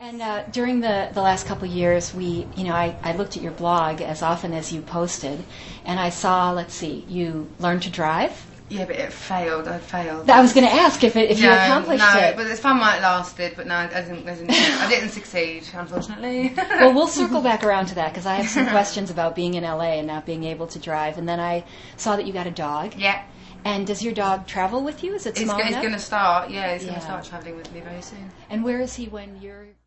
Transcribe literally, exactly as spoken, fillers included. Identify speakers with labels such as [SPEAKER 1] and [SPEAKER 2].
[SPEAKER 1] And uh, during the, the last couple of years, we, you know, I, I looked at your blog as often as you posted, and I saw, let's see, you learned to drive?
[SPEAKER 2] Yeah, but it failed. I failed.
[SPEAKER 1] I was going to ask if it, if
[SPEAKER 2] no,
[SPEAKER 1] you accomplished
[SPEAKER 2] no,
[SPEAKER 1] it.
[SPEAKER 2] No, but the fun might lasted, but no, I didn't, I didn't, I didn't succeed, unfortunately.
[SPEAKER 1] Well, we'll circle back around to that, because I have some questions about being in L A and not being able to drive. And then I saw that you got a dog.
[SPEAKER 2] Yeah.
[SPEAKER 1] And does your dog travel with you? Is it small
[SPEAKER 2] He's,
[SPEAKER 1] enough?
[SPEAKER 2] He's going to start, yeah, he's
[SPEAKER 1] yeah.
[SPEAKER 2] going to start travelling with me very soon.
[SPEAKER 1] And where is he when you're...